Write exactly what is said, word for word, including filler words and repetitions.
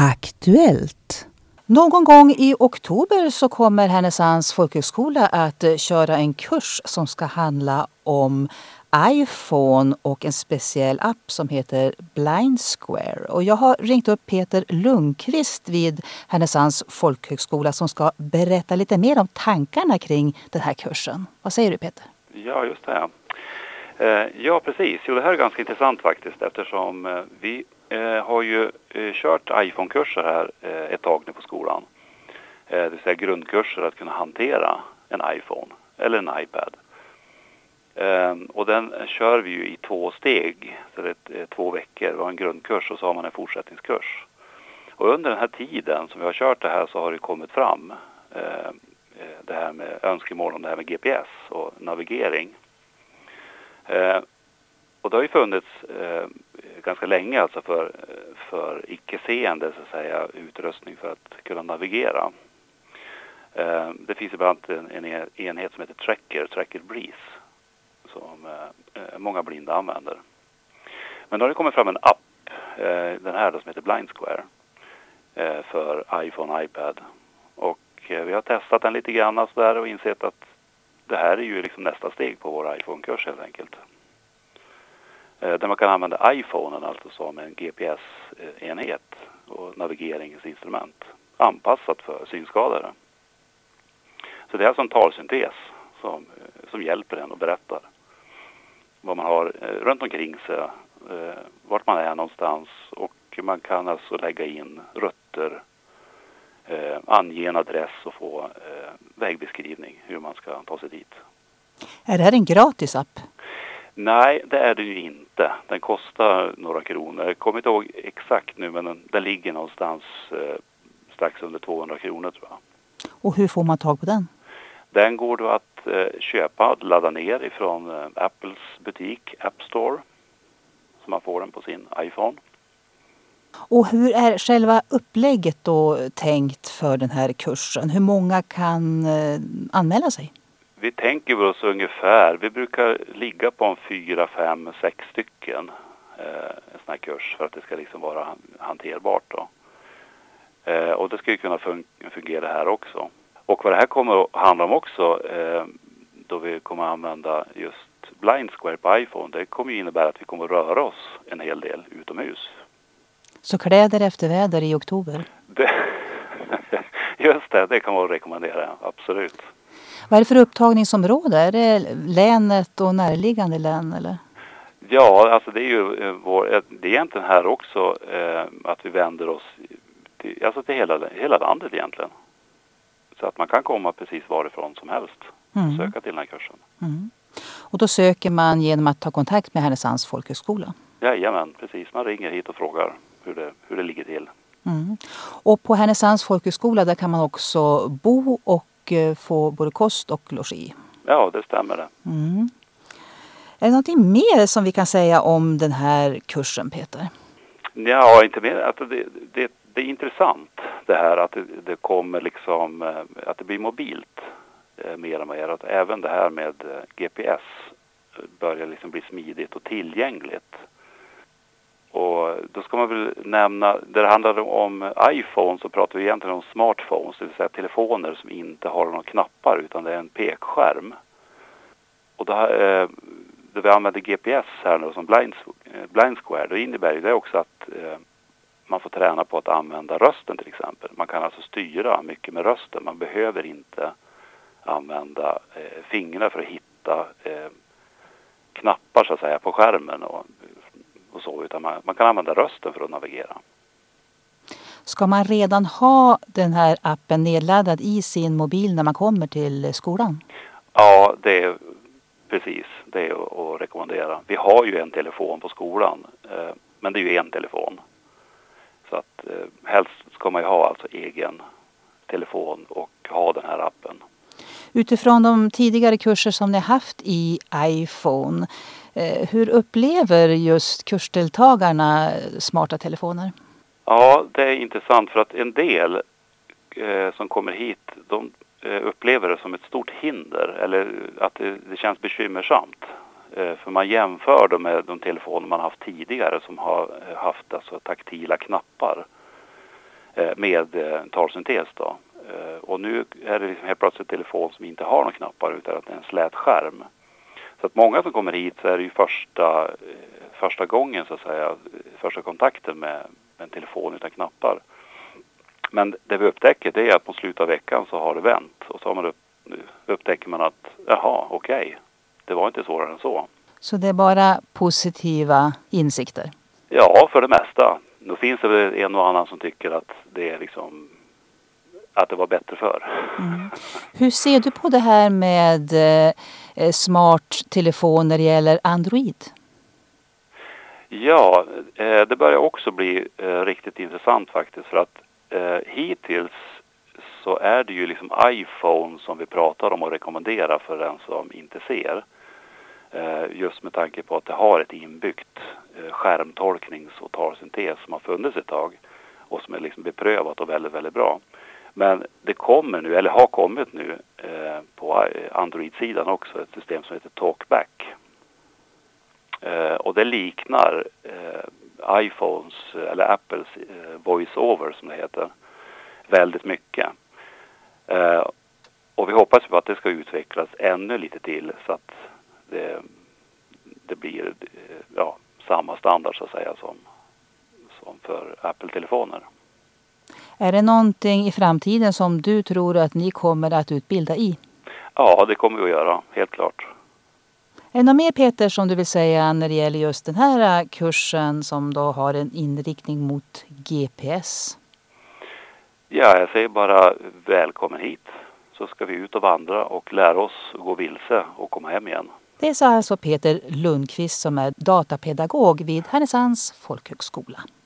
Aktuellt. Någon gång i oktober så kommer Härnösands folkhögskola att eh, köra en kurs som ska handla om iPhone och en speciell app som heter Blind Square. Och jag har ringt upp Peter Lundqvist vid Härnösands folkhögskola som ska berätta lite mer om tankarna kring den här kursen. Vad säger du, Peter? Ja, just det. Eh, ja, precis. Jo, det här är ganska intressant faktiskt eftersom eh, vi eh, har ju eh, kört iPhone-kurser här eh, ett tag nu på skolan. Eh, det vill säga grundkurser att kunna hantera en iPhone eller en iPad. Eh, och den kör vi ju i två steg, så det är två veckor. Vi har en grundkurs och så har man en fortsättningskurs. Och under den här tiden som vi har kört det här så har det kommit fram eh, det här med önskemål om det här med G P S och navigering. Eh, och det har ju funnits eh, ganska länge alltså för, för icke-seende så att säga, utrustning för att kunna navigera. Eh, det finns ibland en, en enhet som heter Tracker, Tracker Breeze, som eh, många blinda använder. Men då har det kommit fram en app, eh, den här då, som heter Blind Square, eh, för iPhone och iPad. Och eh, vi har testat den lite grann och, så där och insett att det här är ju liksom nästa steg på vår iPhone-kurs helt enkelt. Eh, där man kan använda iPhonen alltså som en G P S-enhet och navigeringsinstrument anpassat för synskadade. Så det är alltså en talsyntes som, som hjälper en och berättar vad man har eh, runt omkring sig, eh, vart man är någonstans, och man kan alltså lägga in rutter, eh, ange en adress och få eh, vägbeskrivning hur man ska ta sig dit. Är det här en gratis app? Nej, det är det ju inte. Den kostar några kronor. Jag kommer inte ihåg exakt nu, men den, den ligger någonstans eh, strax under tvåhundra kronor tror jag. Och hur får man tag på den? Den går då att eh, köpa och ladda ner ifrån eh, Apples butik, App Store. Så man får den på sin iPhone. Och hur är själva upplägget då tänkt för den här kursen? Hur många kan eh, anmäla sig? Vi tänker oss ungefär, vi brukar ligga på en fyra, fem, sex stycken eh, en sån här kurs för att det ska liksom vara hanterbart då. Eh, och det ska ju kunna fun- fungera här också. Och vad det här kommer att handla om också, eh, då vi kommer att använda just Blind Square på iPhone, det kommer ju innebära att vi kommer att röra oss en hel del utomhus. Så kläder efter väder i oktober? Det, just det, det kan man rekommendera, absolut. Vad är det för upptagningsområde? Är det länet och närliggande län eller? Ja, alltså det är ju eh, vår, det är egentligen här också eh, att vi vänder oss till, alltså till hela, hela landet egentligen. Så att man kan komma precis varifrån som helst och Mm. söka till den här kursen. Mm. Och då söker man genom att ta kontakt med Härnösands folkhögskola? Jajamän, precis. Man ringer hit och frågar hur det, hur det ligger till. Mm. Och på Härnösands folkhögskola där kan man också bo och eh, få både kost och logi? Ja, det stämmer det. Mm. Är det någonting mer som vi kan säga om den här kursen, Peter? Ja, inte mer. Alltså det, det, det är intressant det här att det, det kommer liksom, eh, att det blir mobilt eh, mer och mer. Att även det här med eh, G P S börjar liksom bli smidigt och tillgängligt. Och då ska man väl nämna, där det handlar om iPhone så pratar vi egentligen om smartphones, det vill säga telefoner som inte har några knappar utan det är en pekskärm. Och då, eh, då vi använder G P S här nu som Blind, Blind Square, då innebär det också att eh, man får träna på att använda rösten till exempel. Man kan alltså styra mycket med rösten, man behöver inte använda eh, fingrar för att hitta eh, knappar så att säga på skärmen och och så, utan man, man kan använda rösten för att navigera. Ska man redan ha den här appen nedladdad i sin mobil när man kommer till skolan? Ja, det är precis det är att, att rekommendera. Vi har ju en telefon på skolan, eh, men det är ju en telefon. Så att eh, helst ska man ju ha alltså egen telefon och ha den här appen. Utifrån de tidigare kurser som ni har haft i iPhone, eh, hur upplever just kursdeltagarna smarta telefoner? Ja, det är intressant för att en del eh, som kommer hit, de eh, upplever det som ett stort hinder eller att det, det känns bekymmersamt. Eh, för man jämför dem med de telefoner man haft tidigare som har haft alltså taktila knappar. med talsyntes då. Och nu är det liksom helt plötsligt en telefon som inte har några knappar utan att det är en slät skärm. Så att många som kommer hit så är det ju första, första gången så att säga, första kontakten med en telefon utan knappar. Men det vi upptäcker det är att på slutet av veckan så har det vänt. Och så har man upp, upptäcker man att jaha, okej, okay, det var inte svårare än så. Så det är bara positiva insikter? Ja, för det mesta. Nu finns det väl en och annan som tycker att det är liksom att det var bättre förr. Mm. Hur ser du på det här med eh, smart telefon när det gäller Android? Ja, eh, det börjar också bli eh, riktigt intressant faktiskt. För att eh, hittills så är det ju liksom iPhone som vi pratar om och rekommenderar för den som inte ser. Eh, just med tanke på att det har ett inbyggt eh, skärmtolknings- och talsyntes som har funnits ett tag. Och som är liksom beprövat och väldigt, väldigt bra. Men det kommer nu, eller har kommit nu, eh, på Android-sidan också ett system som heter Talkback. Eh, och det liknar eh, iPhones, eller Apples eh, voice-over som det heter, väldigt mycket. Eh, och vi hoppas på att det ska utvecklas ännu lite till så att det, det blir eh, ja, samma standard så att säga som, som för Apple-telefoner. Är det någonting i framtiden som du tror att ni kommer att utbilda i? Ja, det kommer vi att göra, helt klart. Är det något mer, Peter, som du vill säga när det gäller just den här kursen som då har en inriktning mot G P S? Ja, jag säger bara välkommen hit. Så ska vi ut och vandra och lära oss gå vilse och komma hem igen. Det sa alltså Peter Lundqvist som är datapedagog vid Härnösands folkhögskola.